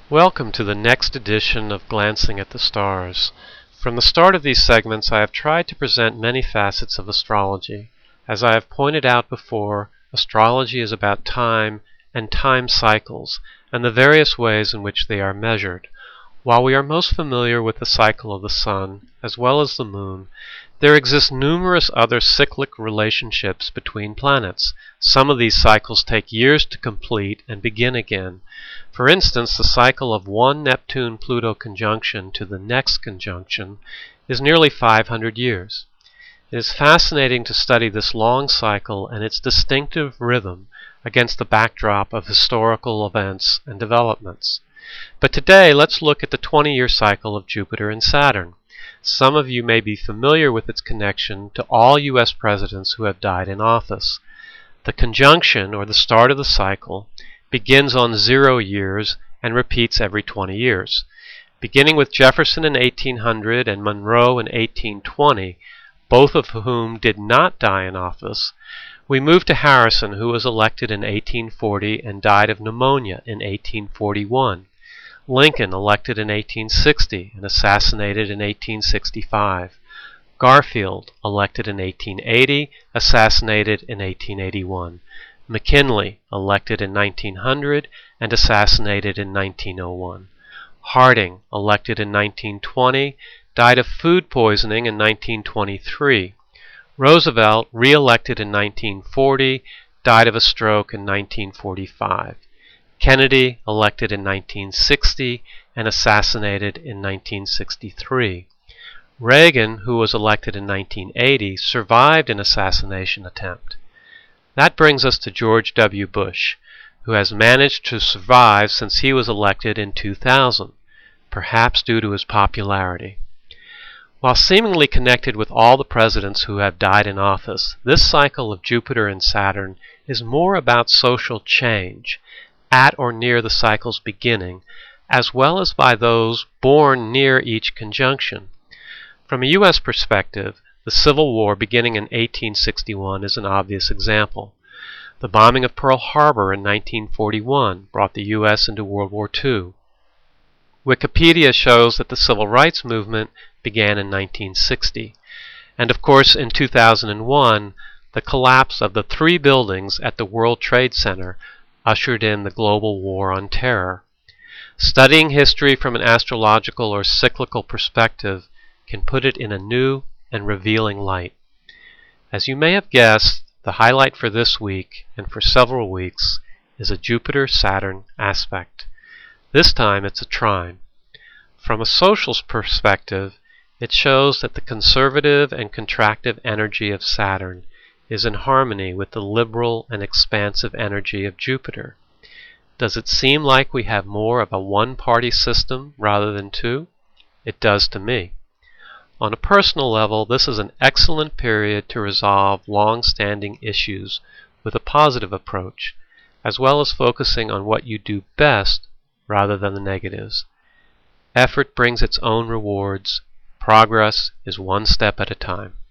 Welcome to the next edition of Glancing at the Stars. From the start of these segments, I have tried to present many facets of astrology. As I have pointed out before, astrology is about time and time cycles, and the various ways in which they are measured. While we are most familiar with the cycle of the sun, as well as the moon, there exist numerous other cyclic relationships between planets. Some of these cycles take years to complete and begin again. For instance, the cycle of one Neptune-Pluto conjunction to the next conjunction is nearly 500 years. It is fascinating to study this long cycle and its distinctive rhythm against the backdrop of historical events and developments. But today, let's look at the 20-year cycle of Jupiter and Saturn. Some of you may be familiar with its connection to all U.S. presidents who have died in office. The conjunction, or the start of the cycle, begins on 0 years and repeats every 20 years. Beginning with Jefferson in 1800 and Monroe in 1820, both of whom did not die in office, we move to Harrison, who was elected in 1840 and died of pneumonia in 1841. Lincoln, elected in 1860 and assassinated in 1865. Garfield, elected in 1880, assassinated in 1881. McKinley, elected in 1900 and assassinated in 1901. Harding, elected in 1920, died of food poisoning in 1923. Roosevelt, re-elected in 1940, died of a stroke in 1945. Kennedy, elected in 1960 and assassinated in 1963. Reagan, who was elected in 1980, survived an assassination attempt. That brings us to George W. Bush, who has managed to survive since he was elected in 2000, perhaps due to his popularity. While seemingly connected with all the presidents who have died in office, this cycle of Jupiter and Saturn is more about social change at or near the cycle's beginning, as well as by those born near each conjunction. From a U.S. perspective, the Civil War beginning in 1861 is an obvious example. The bombing of Pearl Harbor in 1941 brought the U.S. into World War II. Wikipedia shows that the Civil Rights Movement began in 1960. And of course, in 2001, the collapse of the 3 buildings at the World Trade Center ushered in the global war on terror. Studying history from an astrological or cyclical perspective can put it in a new and revealing light. As you may have guessed, the highlight for this week and for several weeks is a Jupiter-Saturn aspect. This time it's a trine. From a social perspective, it shows that the conservative and contractive energy of Saturn is in harmony with the liberal and expansive energy of Jupiter. Does it seem like we have more of a one-party system rather than 2? It does to me. On a personal level, this is an excellent period to resolve long-standing issues with a positive approach, as well as focusing on what you do best rather than the negatives. Effort brings its own rewards. Progress is one step at a time.